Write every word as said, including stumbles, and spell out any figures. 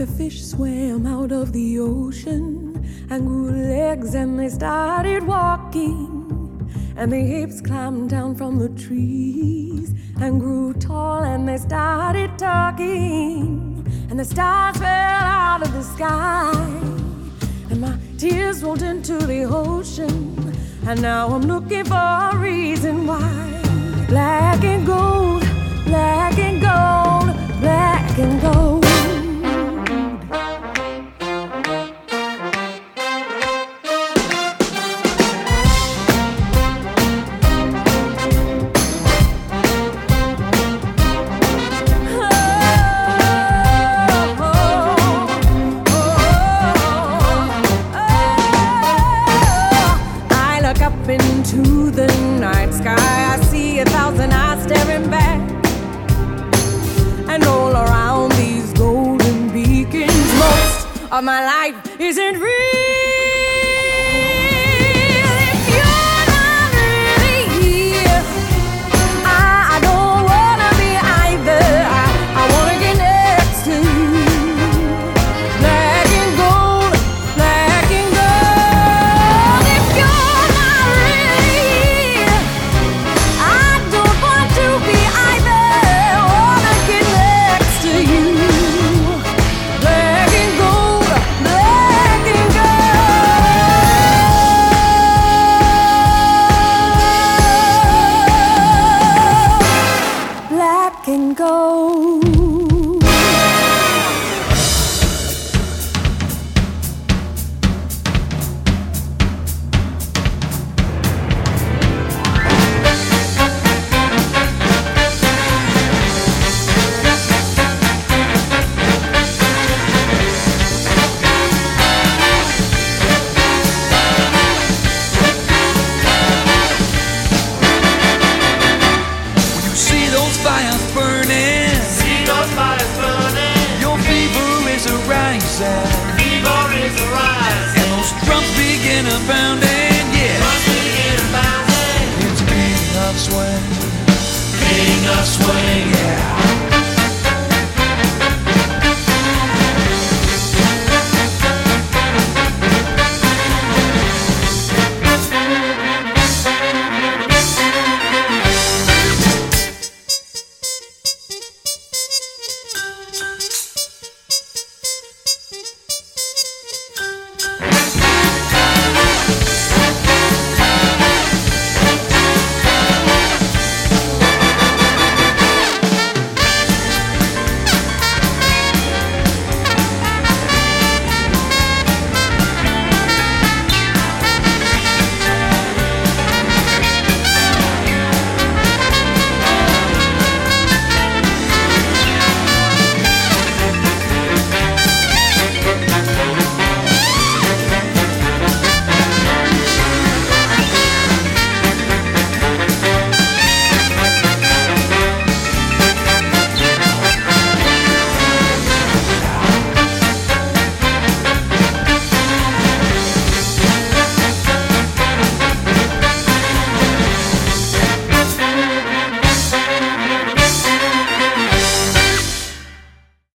The fish swam out of the ocean and grew legs and they started walking. And the apes climbed down from the trees and grew tall and they started talking. And the stars fell out of the sky and my tears rolled into the ocean. And now I'm looking for a reason why. Black and gold, black and gold, black and gold. Into the night sky, I see a thousand eyes staring back, and all around these golden beacons, most of my life isn't real.